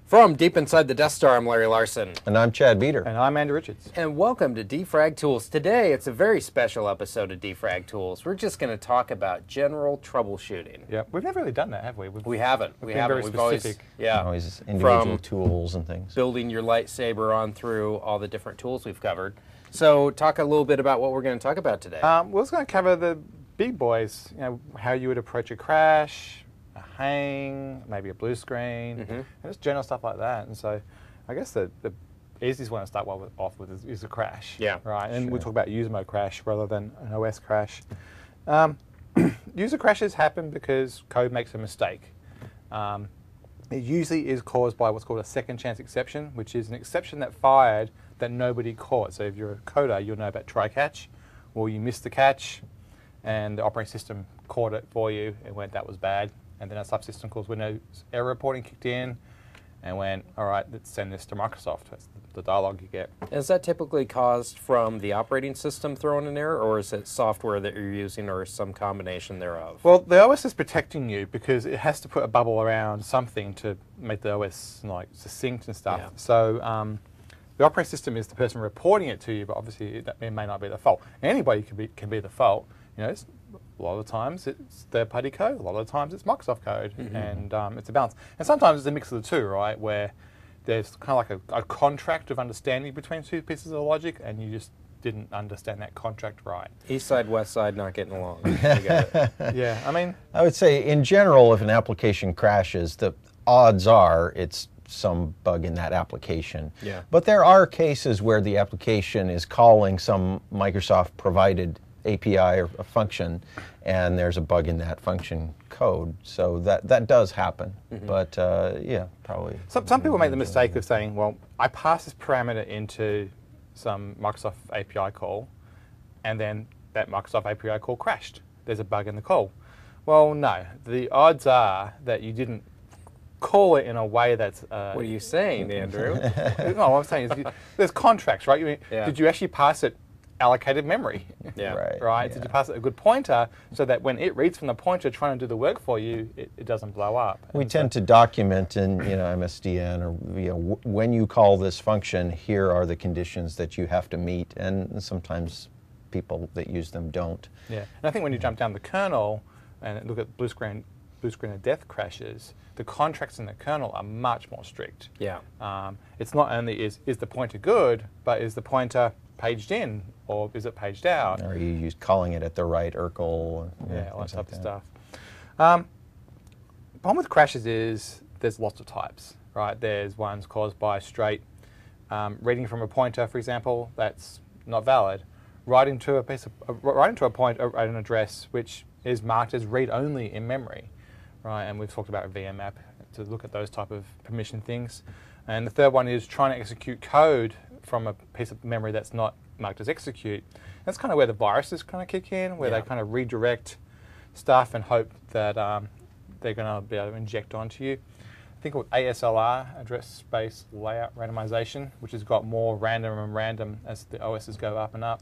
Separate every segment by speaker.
Speaker 1: From deep inside the Death Star, I'm Larry Larson.
Speaker 2: And I'm Chad Beater.
Speaker 3: And I'm Andy Richards.
Speaker 1: And welcome to Defrag Tools. Today, it's a very special episode of Defrag Tools. We're just going to talk about general troubleshooting.
Speaker 3: Yeah, we've never really done that, have we?
Speaker 1: We haven't.
Speaker 3: We've been very specific.
Speaker 2: Always individual tools and things.
Speaker 1: Building your lightsaber on through all the different tools we've covered. So talk a little bit about what we're going to talk about today.
Speaker 3: We're just going to cover the big boys, how you would approach a crash, a hang, maybe a blue screen, and just general stuff like that. And so I guess the easiest one to start off with is a crash.
Speaker 1: Yeah.
Speaker 3: Right, and we'll talk about user mode crash rather than an OS crash. User crashes happen because code makes a mistake. It usually is caused by what's called a second chance exception, which is an exception that fired that nobody caught. So if you're a coder, you'll know about try catch, or you missed the catch, and the operating system caught it for you and went, that was bad. And then a subsystem called Windows error reporting kicked in and went, all right, let's send this to Microsoft. That's the dialogue you get.
Speaker 1: Is that typically caused from the operating system throwing an error, or is it software that you're using, or some combination thereof?
Speaker 3: Well, the OS is protecting you because it has to put a bubble around something to make the OS like succinct and stuff.
Speaker 1: Yeah.
Speaker 3: So the operating system is the person reporting it to you, but obviously it may not be the fault. Anybody can be the fault. A lot of the times it's third-party code. A lot of the times it's Microsoft code, and it's a balance. And sometimes it's a mix of the two, right? Where there's kind of like a contract of understanding between two pieces of logic, and you just didn't understand that contract right.
Speaker 1: East side, west side, not getting along. We got it.
Speaker 3: Yeah, I mean,
Speaker 2: I would say in general, if an application crashes, the odds are it's some bug in that application.
Speaker 1: Yeah.
Speaker 2: But there are cases where the application is calling some Microsoft-provided API or a function, and there's a bug in that function code. So that does happen. But yeah, probably.
Speaker 3: some people make the mistake of saying, well, I pass this parameter into some Microsoft API call, and then that Microsoft API call crashed. There's a bug in the call. Well, no. The odds are that you didn't call it in a way that's...
Speaker 1: What are you saying, Andrew?
Speaker 3: No, what I'm saying is there's contracts, right?
Speaker 1: Yeah.
Speaker 3: Did you actually pass it allocated memory?
Speaker 1: Yeah.
Speaker 3: Right?
Speaker 2: Yeah.
Speaker 3: Did you pass it a good pointer so that when it reads from the pointer trying to do the work for you, it doesn't blow up?
Speaker 2: We tend to document in MSDN or when you call this function, here are the conditions that you have to meet, and sometimes people that use them don't.
Speaker 3: Yeah, and I think when you jump down the kernel and look at blue screen of death crashes, the contracts in the kernel are much more strict.
Speaker 1: Yeah.
Speaker 3: It's not only is the pointer good, but is the pointer paged in or is it paged out?
Speaker 2: Or you use calling it at the right URL.
Speaker 3: Yeah, all that
Speaker 2: things
Speaker 3: type
Speaker 2: like
Speaker 3: of stuff. Problem with crashes is there's lots of types, right? There's ones caused by straight reading from a pointer, for example, that's not valid. Writing to a point at an address which is marked as read only in memory, right? And we've talked about VMAP to look at those type of permission things. And the third one is trying to execute code from a piece of memory that's not marked as execute. That's kind of where the viruses kind of kick in, where they kind of redirect stuff and hope that they're going to be able to inject onto you. I think called ASLR, Address Space Layout Randomization, which has got more random and random as the OSs go up and up,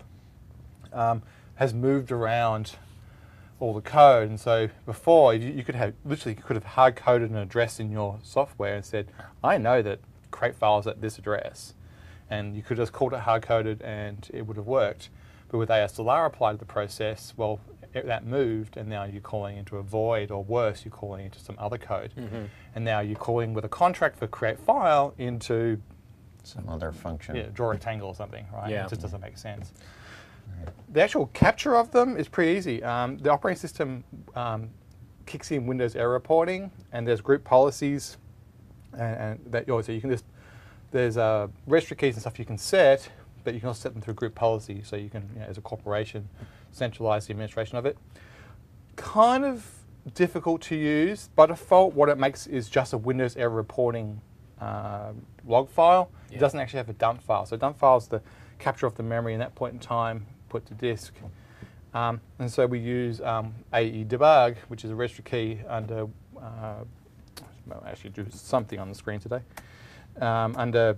Speaker 3: has moved around all the code. And so before, you could have hard-coded an address in your software and said, I know that create files at this address. And you could just call it hard-coded and it would have worked. But with ASLR applied to the process, well, that moved, and now you're calling into a void, or worse, you're calling into some other code. And now you're calling with a contract for create file into
Speaker 2: Some other function.
Speaker 3: yeah, draw rectangle or something, right?
Speaker 1: Yeah.
Speaker 3: It just doesn't make sense. The actual capture of them is pretty easy. The operating system kicks in Windows error reporting, and there's group policies, and that so you can just there's registry keys and stuff you can set, but you can also set them through group policy, so you can, as a corporation, centralize the administration of it. Kind of difficult to use. By default, what it makes is just a Windows error reporting log file. It doesn't actually have a dump file. So dump file is the capture of the memory in that point in time, put to disk. And so we use AE debug, which is a registry key under, I'll actually do something on the screen today, under,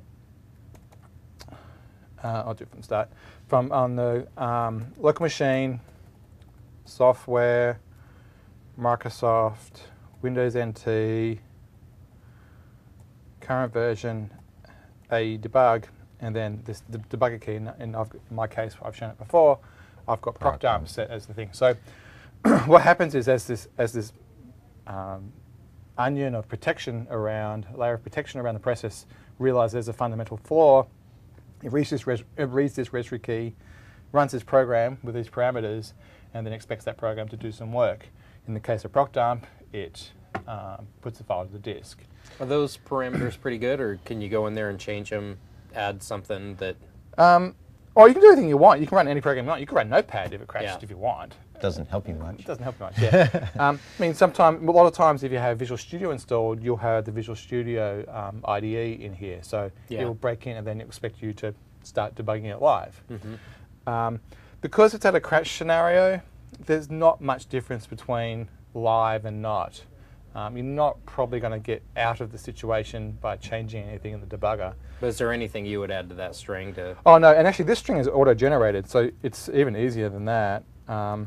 Speaker 3: I'll do it from the start, on the local machine, software, Microsoft, Windows NT, current version, a debug, and then the debugger key. And in my case, I've shown it before. I've got proc dump set as the thing. So what happens is as this onion of protection layer of protection around the process realizes there's a fundamental flaw, it reads this registry key, runs this program with these parameters, and then expects that program to do some work. In the case of proc dump, it puts the file to the disk.
Speaker 1: Are those parameters pretty good, or can you go in there and change them, add something that...
Speaker 3: Or you can do anything you want. You can run any program you want. You can run Notepad if it crashes if you want.
Speaker 2: Doesn't help you much.
Speaker 3: It doesn't help you much, yeah. I mean, a lot of times if you have Visual Studio installed, you'll have the Visual Studio IDE in here. So it will break in and then expect you to start debugging it live. Because it's at a crash scenario, there's not much difference between live and not. You're not probably going to get out of the situation by changing anything in the debugger.
Speaker 1: But is there anything you would add to that string to...
Speaker 3: Oh, no, and actually this string is auto-generated, so it's even easier than that. I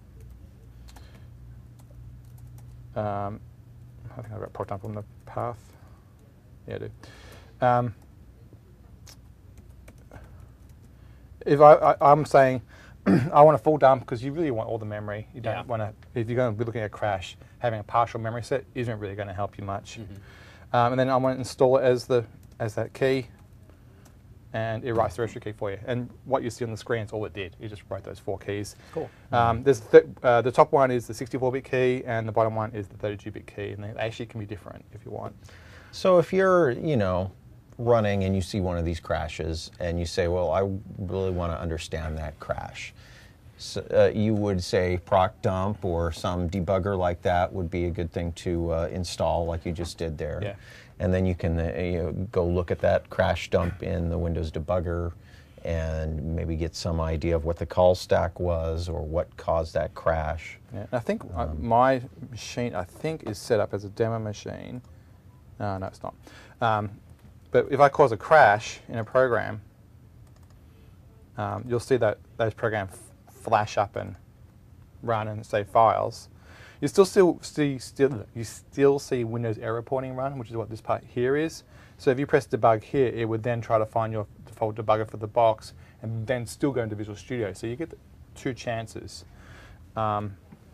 Speaker 3: think I've got proc dump on the path. Yeah, I do. If I'm saying I want a full dump because you really want all the memory. You don't want to. If you're going to be looking at a crash, having a partial memory set isn't really going to help you much. And then I want to install it as that key, and it writes the registry key for you. And what you see on the screen is all it did. You just wrote those 4 keys.
Speaker 1: Cool.
Speaker 3: There's the top one is the 64-bit key, and the bottom one is the 32-bit key, and they actually can be different if you want.
Speaker 2: So if you're, running and you see one of these crashes and you say, well, I really want to understand that crash. So, you would say proc dump or some debugger like that would be a good thing to install like you just did there.
Speaker 3: Yeah.
Speaker 2: And then you can go look at that crash dump in the Windows debugger and maybe get some idea of what the call stack was or what caused that crash.
Speaker 3: Yeah. And I think my machine, is set up as a demo machine. No, it's not. But if I cause a crash in a program, you'll see that those programs flash up and run and save files. You still see Windows error reporting run, which is what this part here is. So if you press debug here, it would then try to find your default debugger for the box and then still go into Visual Studio. So you get 2 chances.
Speaker 2: Right.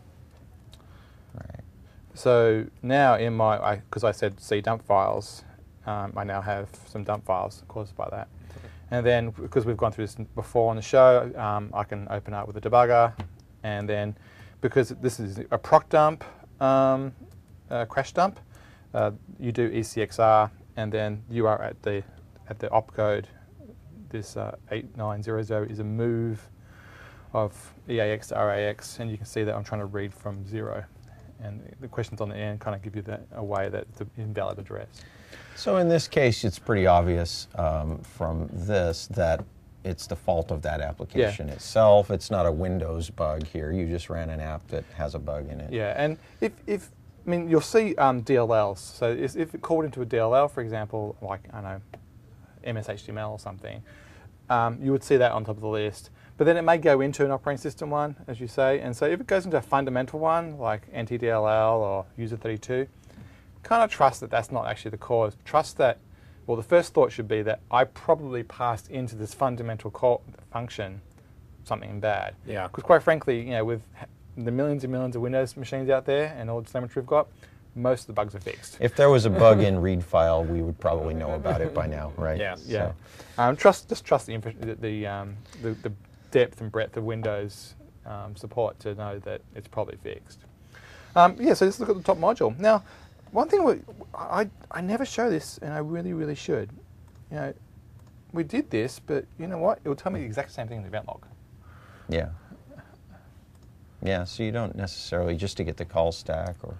Speaker 3: So now in because I said C dump files, I now have some dump files caused by that. And then, because we've gone through this before on the show, I can open up with a debugger. And then, because this is a proc dump, crash dump, you do ECXR, and then you are at the opcode. This 8900 is a move of EAX to RAX, and you can see that I'm trying to read from 0. And the questions on the end kind of give you away that it's an invalid address.
Speaker 2: So in this case, it's pretty obvious from this that it's the fault of that application itself. It's not a Windows bug here. You just ran an app that has a bug in it.
Speaker 3: Yeah, and you'll see DLLs. So if it called into a DLL, for example, like, I don't know, MS-HTML or something, you would see that on top of the list. But then it may go into an operating system one, as you say. And so if it goes into a fundamental one, like NTDLL or User32, kind of trust that that's not actually the cause. Trust that, well, the first thought should be that I probably passed into this fundamental function something bad.
Speaker 1: Yeah.
Speaker 3: Because quite frankly, with the millions and millions of Windows machines out there and all the telemetry we've got, most of the bugs are fixed.
Speaker 2: If there was a bug in read file, we would probably know about it by now, right?
Speaker 1: Yeah.
Speaker 3: Yeah.
Speaker 2: So.
Speaker 3: Just trust the depth and breadth of Windows support to know that it's probably fixed. So let's look at the top module. Now, one thing I never show this, and I really, really should. We did this, but you know what? It will tell me the exact same thing in the event log.
Speaker 2: Yeah. Yeah, so you don't necessarily, just to get the call stack or...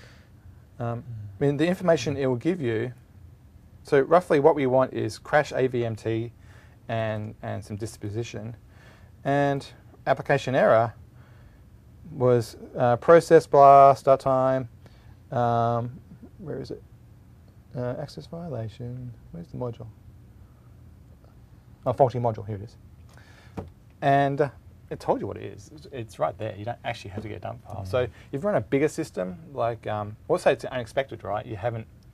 Speaker 3: the information it will give you, so roughly what we want is crash AVMT and some disposition. And application error was process blah, start time, where is it? Access violation, where's the module? Oh, faulty module, here it is. And it told you what it is. It's right there. You don't actually have to get a dump file. So if you run a bigger system, like, let's say it's unexpected, right? You haven't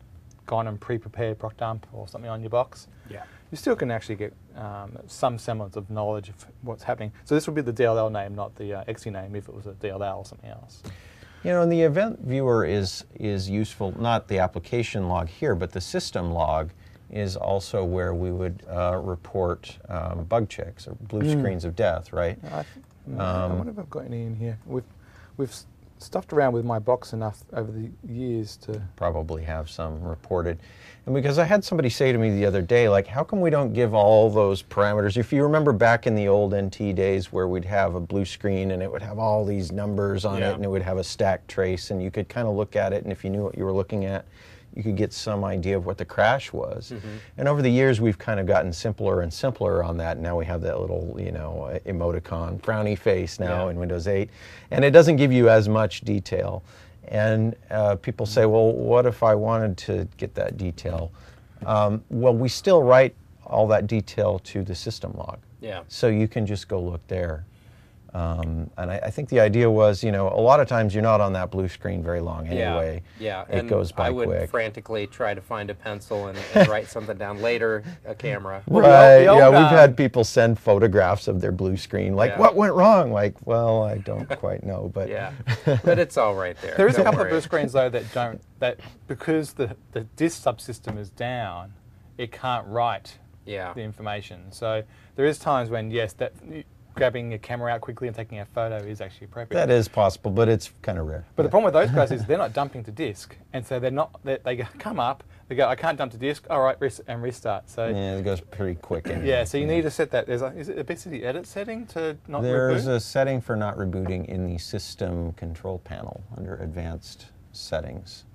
Speaker 3: gone and pre-prepared proc dump or something on your box,
Speaker 1: Yeah.
Speaker 3: you still can actually get some semblance of knowledge of what's happening. So this would be the DLL name, not the XE name if it was a DLL or something else.
Speaker 2: You know, and the event viewer is useful, not the application log here, but the system log is also where we would report bug checks or blue screens of death, right?
Speaker 3: I wonder if I've got any in here. We've stuffed around with my box enough over the years to...
Speaker 2: Probably have some reported. And because I had somebody say to me the other day, like, how come we don't give all those parameters? If you remember back in the old NT days where we'd have a blue screen and it would have all these numbers on it and it would have a stack trace and you could kind of look at it, and if you knew what you were looking at, you could get some idea of what the crash was. And over the years, we've kind of gotten simpler and simpler on that. Now we have that little, you know, emoticon, frowny face now in Windows 8. And it doesn't give you as much detail. And people say, well, what if I wanted to get that detail? Well, we still write all that detail to the system log.
Speaker 1: Yeah.
Speaker 2: So you can just go look there. And I think the idea was, you know, a lot of times you're not on that blue screen very long anyway.
Speaker 1: Yeah.
Speaker 2: It goes by
Speaker 1: I would
Speaker 2: quick.
Speaker 1: frantically try to find a pencil and write something down later, a camera.
Speaker 2: Right, yeah, we've had people send photographs of their blue screen, like, what went wrong? Like, well, I don't quite know, but...
Speaker 1: Yeah, but it's all right there.
Speaker 3: There is a
Speaker 1: Don't
Speaker 3: couple
Speaker 1: worry.
Speaker 3: of blue screens, though, that because the disk subsystem is down, it can't write
Speaker 1: Yeah.
Speaker 3: the information. So there is times when, yes, that grabbing your camera out quickly and taking a photo is actually appropriate.
Speaker 2: That is possible, but it's kind of rare.
Speaker 3: But the problem with those guys is they're not dumping to disk, and so they're not. They come up, they go, I can't dump to disk. All right, and restart. So
Speaker 2: Yeah, it goes pretty quick.
Speaker 3: yeah, so you need to set that. Is it a BCD edit setting to not
Speaker 2: There's
Speaker 3: reboot?
Speaker 2: a setting for not rebooting in the system control panel under advanced settings.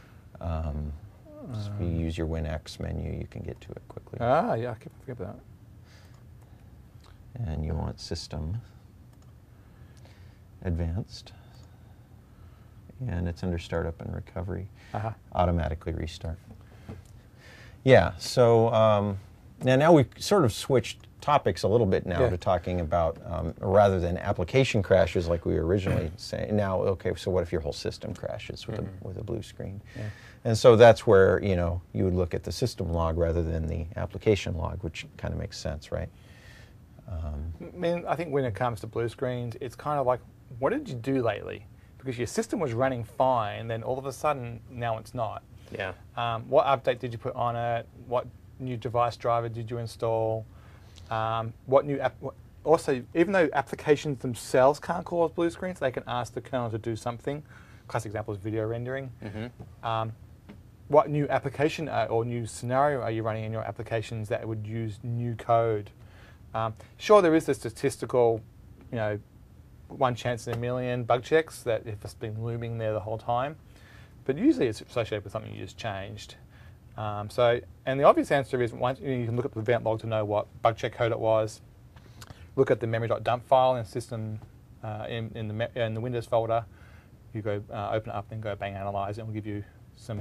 Speaker 2: If you use your WinX menu, you can get to it quickly.
Speaker 3: Ah, yeah, I keep forgetting about that.
Speaker 2: And you want system advanced. And it's under startup and recovery. Automatically restart. Yeah, so now we've sort of switched topics a little bit now to talking about, rather than application crashes like we were originally saying, now, okay, so what if your whole system crashes with, with a blue screen?
Speaker 3: Yeah.
Speaker 2: And so that's where, you know, you would look at the system log rather than the application log, which kind of makes sense, right?
Speaker 3: I mean, I think when it comes to blue screens, it's kind of like, what did you do lately? Because your system was running fine, then all of a sudden, now it's not.
Speaker 1: Yeah.
Speaker 3: What update did you put on it? What new device driver did you install? What new app? Also, even though applications themselves can't cause blue screens, they can ask the kernel to do something. Classic example is video rendering. What new application or new scenario are you running in your applications that would use new code? Sure, there is the statistical, you know, one chance in a million bug checks that if it's been looming there the whole time, but usually it's associated with something you just changed. And the obvious answer is once you can look at the event log to know what bug check code it was. Look at the memory.dump file in system in the Windows folder. You go open it up, then go bang analyze, and it will give you some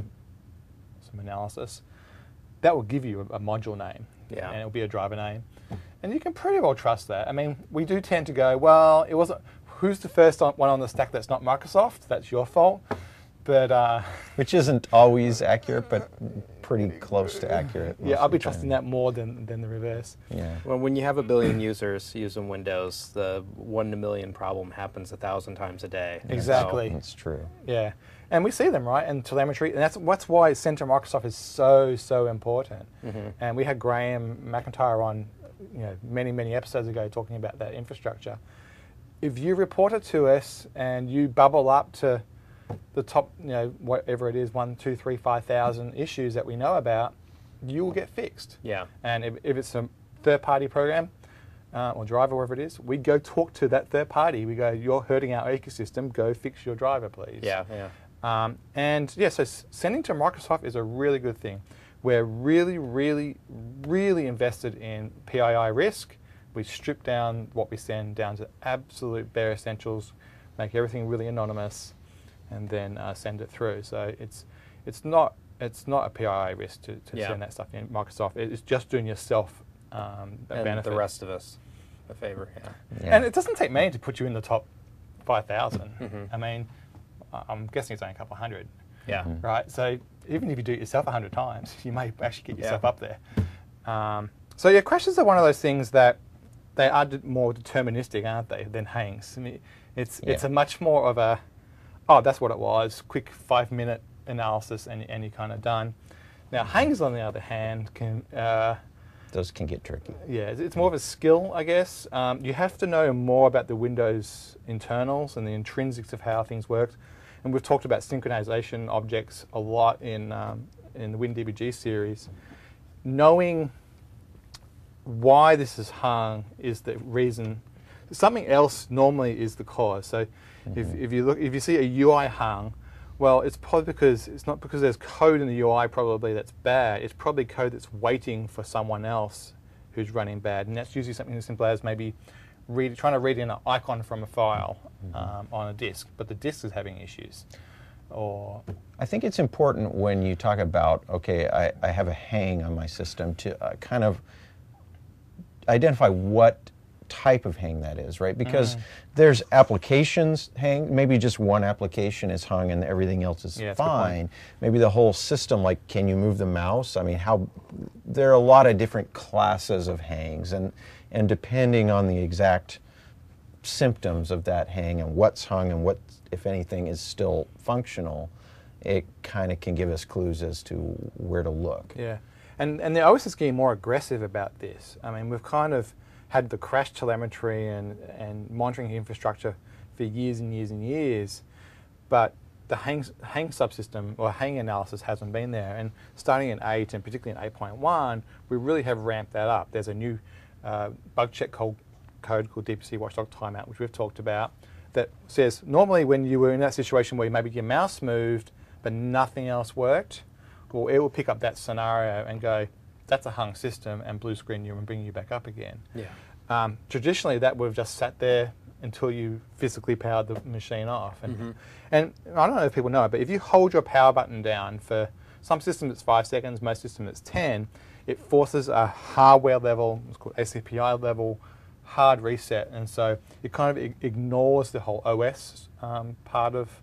Speaker 3: analysis. That will give you a module name, and it'll be a driver name. And you can pretty well trust that. I mean, we do tend to go, well, it wasn't. Who's the first one on the stack that's not Microsoft? That's your fault. But
Speaker 2: which isn't always accurate, but pretty close to accurate.
Speaker 3: Yeah, I'll be trusting that more than the reverse.
Speaker 2: Yeah.
Speaker 1: Well, when you have a billion users using Windows, the 1 in a million problem happens 1,000 times a day.
Speaker 3: Exactly.
Speaker 2: That's true.
Speaker 3: Yeah, and we see them, right? And telemetry, and that's why Center Microsoft is so important. And we had Graham McIntyre on, you know, many episodes ago talking about that infrastructure. If you report it to us and you bubble up to the top, you know, whatever it is, 1, 2, 3, 5,000 issues that we know about, you will get fixed.
Speaker 1: Yeah.
Speaker 3: And if it's a third-party program or driver, wherever it is, we go talk to that third party. We go, you're hurting our ecosystem. Go fix your driver, please.
Speaker 1: Yeah.
Speaker 3: And yeah, so sending to Microsoft is a really good thing. We're really invested in PII risk. We strip down what we send down to absolute bare essentials, make everything really anonymous, and then send it through. So it's not a PII risk to send that stuff in Microsoft. It's just doing yourself a
Speaker 1: and
Speaker 3: benefit.
Speaker 1: the rest of us a favor.
Speaker 3: And it doesn't take many to put you in the top 5,000. I mean, I'm guessing it's only a couple hundred.
Speaker 1: Yeah.
Speaker 3: Right. So even if you do it yourself 100 times, you may actually get yourself up there. So yeah, crashes are one of those things that they are more deterministic, aren't they, than hangs? I mean, it's a much more of a, oh, that's what it was, quick 5-minute analysis and you're kind of done. Now, hangs, on the other hand, can...
Speaker 2: those can get tricky.
Speaker 3: Yeah, it's more of a skill, I guess. You have to know more about the Windows internals and the intrinsics of how things work. And we've talked about synchronization objects a lot in the WinDBG series. Knowing why this is hung is the reason. Something else normally is the cause. So if you see a UI hung, well, it's probably because it's not because there's code in the UI probably that's bad. It's probably code that's waiting for someone else who's running bad, and that's usually something as simple as maybe trying to read in an icon from a file on a disk, but the disk is having issues. Or
Speaker 2: I think it's important when you talk about, okay, I have a hang on my system to kind of identify what type of hang that is, right? Because there's applications hang, maybe just one application is hung and everything else is fine. Maybe the whole system, like can you move the mouse? I mean, there are a lot of different classes of hangs, and depending on the exact symptoms of that hang and what's hung and what, if anything, is still functional, it kind of can give us clues as to where to look.
Speaker 3: Yeah, and the OS is getting more aggressive about this. I mean, we've kind of had the crash telemetry and monitoring infrastructure for years and years and years, but the hang subsystem or hang analysis hasn't been there. And starting in 8 and particularly in 8.1, we really have ramped that up. There's a new bug check code called DPC Watchdog Timeout, which we've talked about, that says normally when you were in that situation where maybe your mouse moved but nothing else worked, well, it will pick up that scenario and go, that's a hung system, and blue screen you and bring you back up again. Yeah. Traditionally, that would have just sat there until you physically powered the machine off. And I don't know if people know it, but if you hold your power button down for some systems it's 5 seconds, most systems it's 10, it forces a hardware level, it's called ACPI level, hard reset, and so it kind of ignores the whole OS part of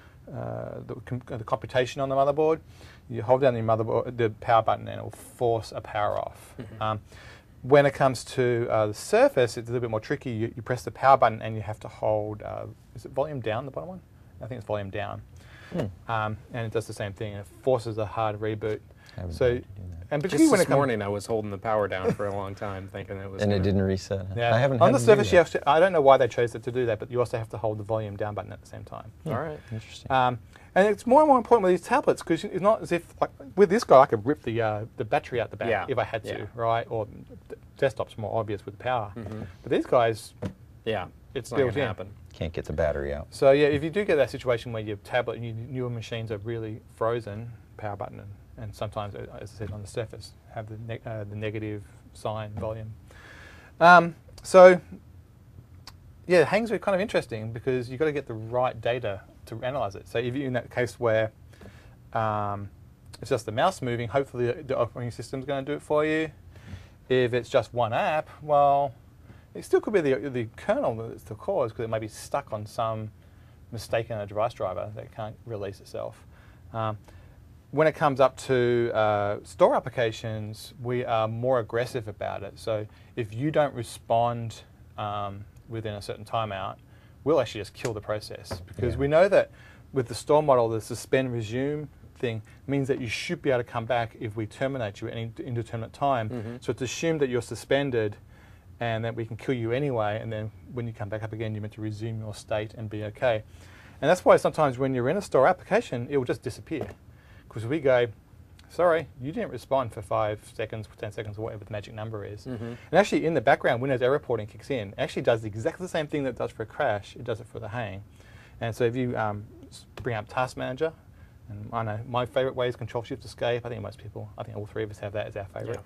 Speaker 3: the computation on the motherboard. You hold down the power button and it will force a power off. When it comes to the Surface, it's a little bit more tricky. You press the power button and you have to hold, is it volume down, the bottom one? I think it's volume down. And it does the same thing. It forces a hard reboot. So, and
Speaker 1: particularly when this morning, I was holding the power down for a long time, thinking it was.
Speaker 2: And it didn't reset.
Speaker 3: Yeah.
Speaker 2: I haven't.
Speaker 3: On the Surface, you have to. I don't know why they chose it to do that, but you also have to hold the volume down button at the same time.
Speaker 1: All right,
Speaker 2: interesting.
Speaker 3: And it's more and more important with these tablets because it's not as if, like, with this guy, I could rip the battery out the back if I had to, right? Or desktop's more obvious with the power, but these guys, it's built in.
Speaker 1: Happen.
Speaker 2: Can't get the battery out.
Speaker 3: So yeah, if you do get that situation where your tablet and your newer machines are really frozen, power button and sometimes, as I said, on the Surface, have the negative sign volume. So yeah, hangs are kind of interesting because you've got to get the right data to analyze it. So if you're in that case where it's just the mouse moving, hopefully the operating system's going to do it for you. If it's just one app, well, it still could be the kernel that's the cause because it may be stuck on some mistake in a device driver that can't release itself. When it comes up to store applications, we are more aggressive about it. So if you don't respond within a certain timeout, we'll actually just kill the process because we know that with the store model, the suspend resume thing means that you should be able to come back if we terminate you at any indeterminate time. So it's assumed that you're suspended and that we can kill you anyway, and then when you come back up again, you're meant to resume your state and be okay. And that's why sometimes when you're in a store application, it will just disappear. Because we go, sorry, you didn't respond for 5 seconds, 10 seconds, or whatever the magic number is. And actually in the background, Windows error reporting kicks in. It actually does exactly the same thing that it does for a crash. It does it for the hang. And so if you bring up Task Manager, and I know my favorite way is Control-Shift-Escape. I think most people, I think all three of us have that as our favorite.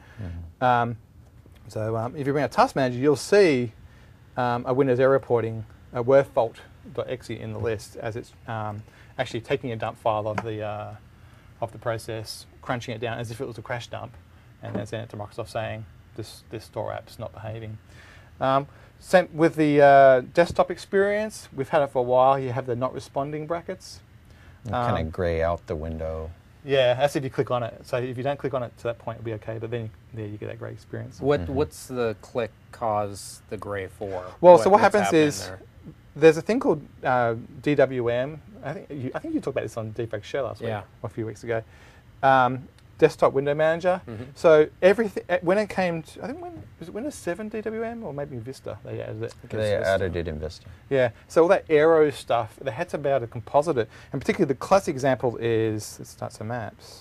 Speaker 3: So if you bring up Task Manager, you'll see a Windows error reporting, a WRFault.exe in the list as it's actually taking a dump file of the process, crunching it down as if it was a crash dump, and then sending it to Microsoft saying this store app's not behaving. Same with the desktop experience. We've had it for a while. You have the not responding brackets.
Speaker 2: Kind of gray out the window.
Speaker 3: Yeah, that's if you click on it. So if you don't click on it to that point, it'll be okay. But then there you get that grey experience.
Speaker 1: What's the click cause the gray for?
Speaker 3: Well, so what
Speaker 1: what's
Speaker 3: happens
Speaker 1: happening
Speaker 3: is
Speaker 1: there?
Speaker 3: there's a thing called DWM. I think you talked about this on Defrag Share last week
Speaker 1: Yeah.
Speaker 3: or a few weeks ago. Desktop Window Manager.
Speaker 1: Mm-hmm.
Speaker 3: So everything when it came to, I think was it Windows 7 DWM or maybe Vista they added it.
Speaker 2: They added it in Vista.
Speaker 3: Yeah, so all that aero stuff, they had to be able to composite it. And particularly the classic example is, let's start some maps.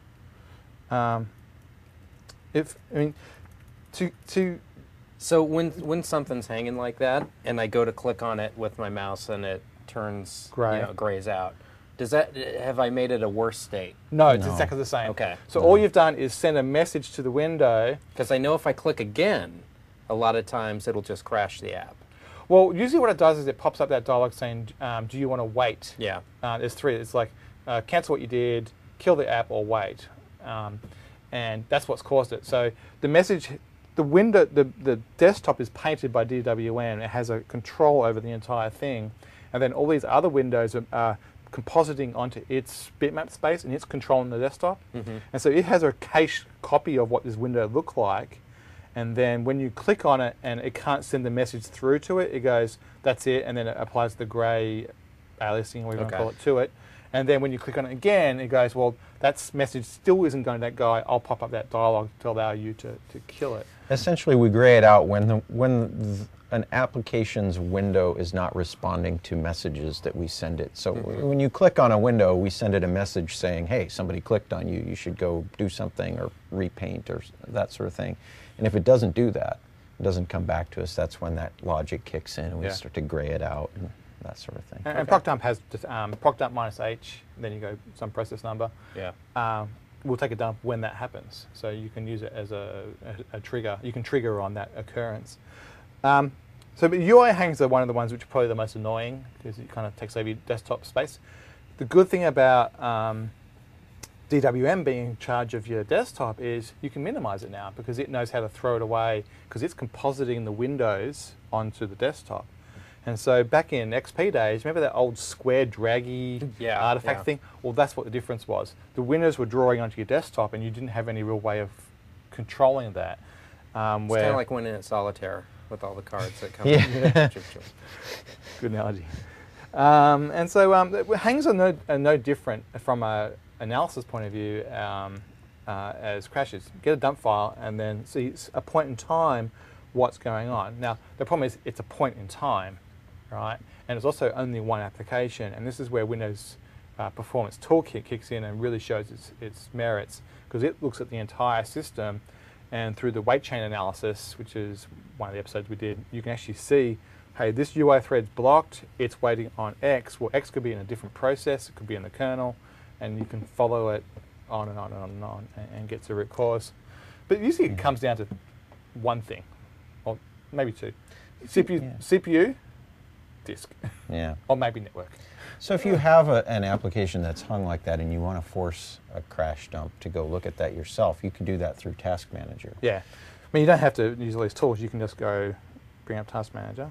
Speaker 1: So when something's hanging like that, and I go to click on it with my mouse, and it turns
Speaker 3: Gray.
Speaker 1: grays out, have I made it a worse state?
Speaker 3: No, it's
Speaker 2: No.
Speaker 3: exactly the same.
Speaker 1: Okay.
Speaker 3: So all you've done is send a message to the window.
Speaker 1: Because I know if I click again, a lot of times it'll just crash the app.
Speaker 3: Well, usually what it does is it pops up that dialog saying, do you want to wait?
Speaker 1: Yeah.
Speaker 3: There's three. It's like cancel what you did, kill the app, or wait. And that's what's caused it. So the message, the window, the desktop is painted by DWM. It has a control over the entire thing. And then all these other windows are compositing onto its bitmap space, and it's controlling the desktop.
Speaker 1: Mm-hmm.
Speaker 3: And so it has a cache copy of what this window looked like. And then when you click on it and it can't send the message through to it, it goes, that's it, and then it applies the grey aliasing, or whatever you want to call it, to it. And then when you click on it again, it goes, well, that message still isn't going to that guy. I'll pop up that dialog to allow you to kill it.
Speaker 2: Essentially, we gray it out when an application's window is not responding to messages that we send it. So when you click on a window, we send it a message saying, hey, somebody clicked on you. You should go do something or repaint or that sort of thing. And if it doesn't do that, it doesn't come back to us, that's when that logic kicks in and we start to gray it out and that sort of thing.
Speaker 3: And procdump has just procdump -h, then you go some process number.
Speaker 1: Yeah.
Speaker 3: We'll take a dump when that happens. So you can use it as a trigger. You can trigger on that occurrence. So the UI hangs are one of the ones which are probably the most annoying because it kind of takes over your desktop space. The good thing about DWM being in charge of your desktop is you can minimize it now because it knows how to throw it away because it's compositing the windows onto the desktop. And so back in XP days, remember that old square draggy artifact thing? Well, that's what the difference was. The windows were drawing onto your desktop and you didn't have any real way of controlling that.
Speaker 1: It's kind of like winning at solitaire with all the cards that come.
Speaker 2: Yeah.
Speaker 3: Good analogy. And so hangs are no different from an analysis point of view as crashes. Get a dump file and then see a point in time what's going on. Now, the problem is it's a point in time, right? And it's also only one application. And this is where Windows Performance Toolkit kicks in and really shows its merits because it looks at the entire system. And through the wait chain analysis, which is one of the episodes we did, you can actually see, hey, this UI thread's blocked, it's waiting on X. Well, X could be in a different process, it could be in the kernel, and you can follow it on and on and on and on and get to the root cause. But usually it comes down to one thing, or maybe two. CPU, disk, or maybe network.
Speaker 2: So if you have an application that's hung like that and you want to force a crash dump to go look at that yourself, you can do that through Task Manager.
Speaker 3: Yeah. I mean, you don't have to use all these tools. You can just go bring up Task Manager.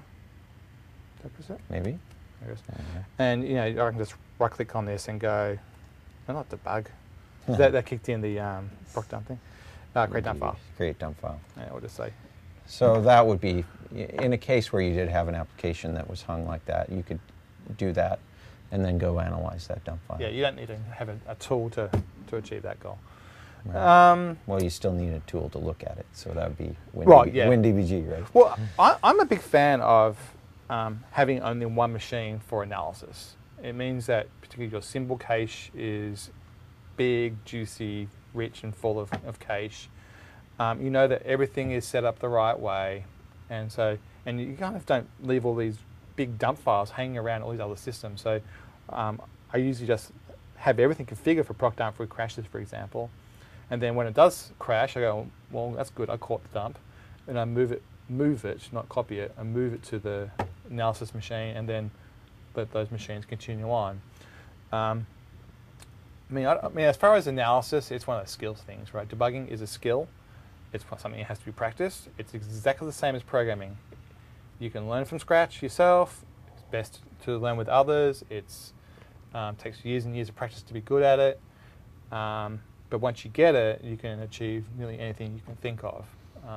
Speaker 2: Maybe.
Speaker 3: There it is. And, you know, I can just right-click on this and go, no, not debug. that kicked in the procdump thing. Create dump file.
Speaker 2: Create dump file.
Speaker 3: Yeah, we'll just say.
Speaker 2: So that would be, in a case where you did have an application that was hung like that, you could do that and then go analyze that dump file.
Speaker 3: Yeah, you don't need to have a tool to achieve that goal.
Speaker 2: Right. Well, you still need a tool to look at it, so that would be WinDBG, right?
Speaker 3: Well, I'm a big fan of having only one machine for analysis. It means that particularly your symbol cache is big, juicy, rich, and full of cache. You know that everything is set up the right way, and you kind of don't leave all these big dump files hanging around all these other systems. So I usually just have everything configured for procdump for crashes, for example. And then when it does crash, I go, well, that's good, I caught the dump. And I move it, not copy it, I move it to the analysis machine and then let those machines continue on. I mean, as far as analysis, it's one of those skills things, right? Debugging is a skill. It's something that has to be practiced. It's exactly the same as programming. You can learn from scratch yourself. It's best to learn with others. It takes years and years of practice to be good at it. But once you get it, you can achieve nearly anything you can think of.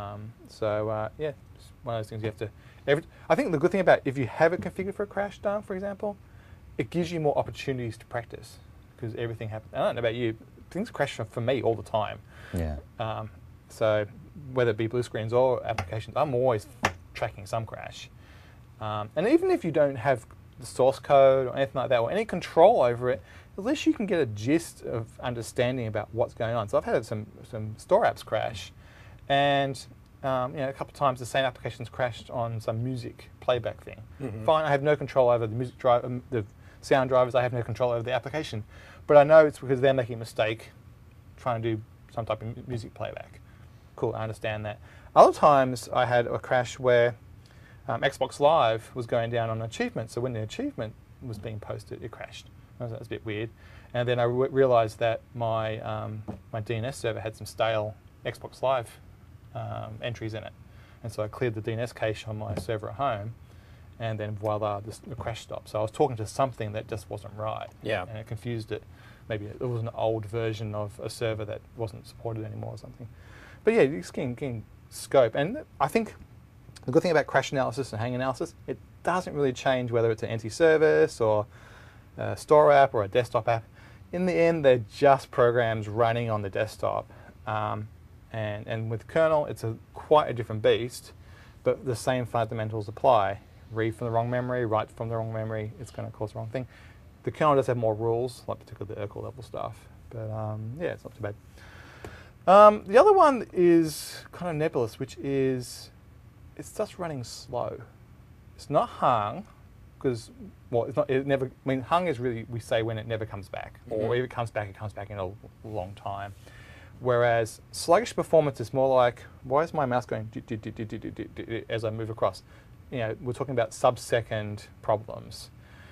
Speaker 3: Yeah, it's one of those things you have to. I think the good thing about if you have it configured for a crash dump, for example, it gives you more opportunities to practice because everything happens. I don't know about you, things crash for me all the time.
Speaker 2: Yeah.
Speaker 3: So whether it be blue screens or applications, I'm always tracking some crash. And even if you don't have the source code or anything like that or any control over it, at least you can get a gist of understanding about what's going on. So I've had some store apps crash, and a couple of times the same applications crashed on some music playback thing. Fine, I have no control over the music drive, the sound drivers. I have no control over the application, but I know it's because they're making a mistake trying to do some type of music playback. Cool, I understand that. Other times I had a crash where Xbox Live was going down on achievement, so when the achievement was being posted, it crashed. That was a bit weird. And then I realized that my my DNS server had some stale Xbox Live entries in it. And so I cleared the DNS cache on my server at home, and then voila, the crash stopped. So I was talking to something that just wasn't right.
Speaker 1: Yeah.
Speaker 3: And it confused it. Maybe it was an old version of a server that wasn't supported anymore or something. But yeah, it's getting scope. And I think the good thing about crash analysis and hang analysis, it doesn't really change whether it's an anti-service or a store app or a desktop app. In the end, they're just programs running on the desktop. And with kernel, it's quite a different beast, but the same fundamentals apply. Read from the wrong memory, write from the wrong memory, it's going to cause the wrong thing. The kernel does have more rules, like particularly the Urkel level stuff, but yeah, it's not too bad. The other one is kind of nebulous, which is it's just running slow. It's not hung, because, well, it's not, it never, I mean, hung is really, we say when it never comes back, or if it comes back in a long time. Whereas sluggish performance is more like, why is my mouse going as I move across? You know, we're talking about sub-second problems.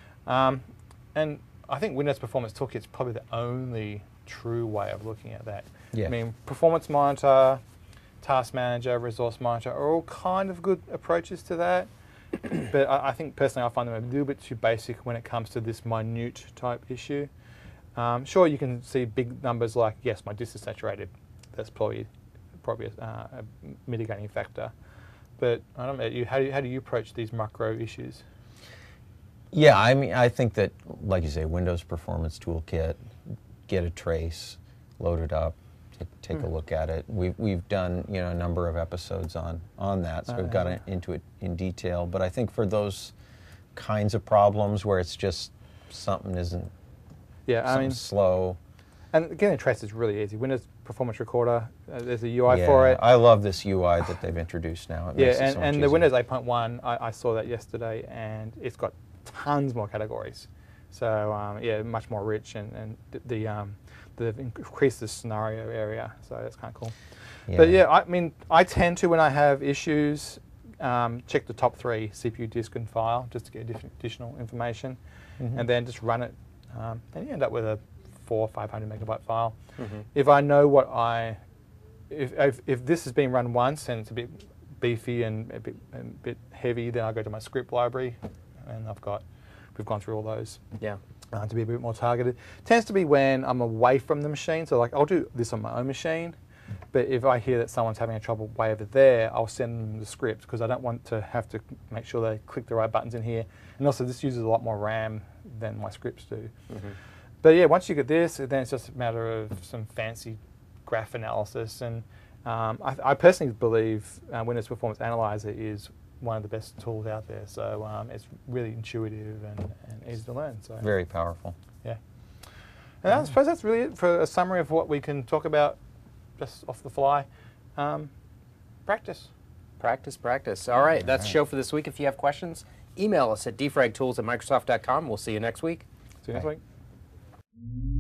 Speaker 3: And I think Windows Performance Toolkit is probably the only true way of looking at that.
Speaker 2: Yeah.
Speaker 3: I mean, Performance Monitor, Task Manager, Resource Monitor are all kind of good approaches to that. But I think personally I find them a little bit too basic when it comes to this minute type issue. Sure, you can see big numbers like, yes, my disk is saturated. That's probably a mitigating factor. But I don't know, how do you approach these macro issues?
Speaker 2: Yeah, I mean, I think that, like you say, Windows Performance Toolkit, get a trace, load it up, take a look at it. We've done a number of episodes on that, so we've gotten into it in detail. But I think for those kinds of problems where it's just something isn't slow.
Speaker 3: And getting a trace is really easy. Windows Performance Recorder, there's a UI for it.
Speaker 2: I love this UI that they've introduced now. It makes it so much
Speaker 3: and the
Speaker 2: easier.
Speaker 3: Windows 8.1, I saw that yesterday, and it's got tons more categories. So yeah, much more rich, and they've increased the scenario area, so that's kind of cool.
Speaker 2: Yeah.
Speaker 3: But yeah, I mean, I tend to, when I have issues, check the top 3 CPU, disk, and file just to get additional information, and then just run it, and you end up with a 400 or 500 megabyte file. If I know what if this has been run once and it's a bit beefy and a bit heavy, then I go to my script library, and we've gone through all those.
Speaker 1: Yeah.
Speaker 3: To be a bit more targeted. Tends to be when I'm away from the machine, so like I'll do this on my own machine, but if I hear that someone's having a trouble way over there, I'll send them the script, because I don't want to have to make sure they click the right buttons in here. And also this uses a lot more RAM than my scripts do. But yeah, once you get this, then it's just a matter of some fancy graph analysis. And I personally believe Windows Performance Analyzer is one of the best tools out there. So it's really intuitive and easy to learn. So
Speaker 2: Very powerful.
Speaker 3: yeah. And I suppose that's really it for a summary of what we can talk about just off the fly. Practice.
Speaker 1: Practice, practice. All right, that's the show for this week. If you have questions, email us at dfragtools@microsoft.com. We'll see you next week.
Speaker 3: See you next week.